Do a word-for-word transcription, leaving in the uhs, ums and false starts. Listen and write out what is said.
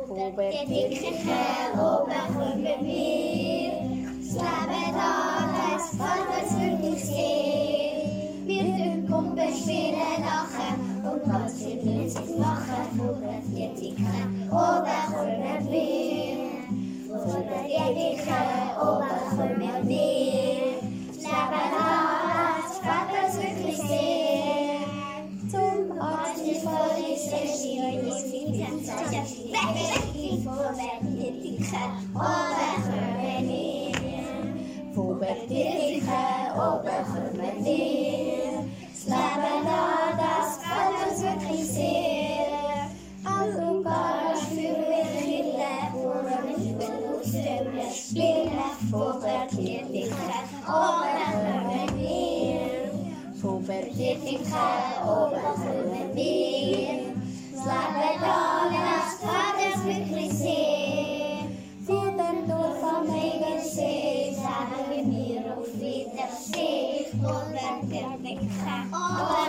Von Bergdicke oben kommen wir. Das Leben alles fällt uns wirklich sehr. Wir dürfen Kumpel spielen, lachen und ganz viel Blödsinn machen. Von Bergdicke oben kommen wir. Von Bergdicke oben kommen wir. Das Leben alles fällt uns wirklich sehr. Zum Abschied von dieser Schiene ist viel ganz sicher. Weg, weg, von Bergdicke oben kommen wir. Von Bergdicke oben kommen wir. Das Leben da, das fällt uns wirklich sehr. Also gar für Kinder, wo wir Spielen spielen. Von Bergdicke oben kommen wir. Von Bergdicke oben kommen wir. Das Leben da, das fällt uns wirklich sehr. Von dem Dorf am Regensee sagen wir auf Wiedersehen. Von Bergdicke oben